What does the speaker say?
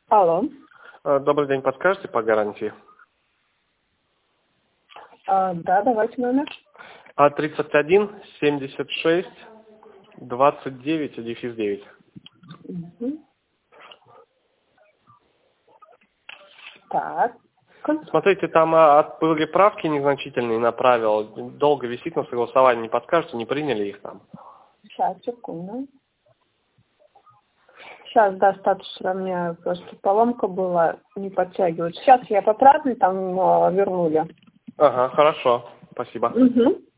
Алло. Добрый день, подскажете по гарантии? Да, давайте номер. А31 76 29 9. Угу. Так. Смотрите, там были правки незначительные, направил. Долго висит на согласовании. Не подскажете, не приняли их там? Сейчас, секунду. Сейчас, да, статус равняю. Просто поломка была, не подтягивает. Сейчас я поправлю, там вернули. Ага, хорошо. Спасибо. Угу.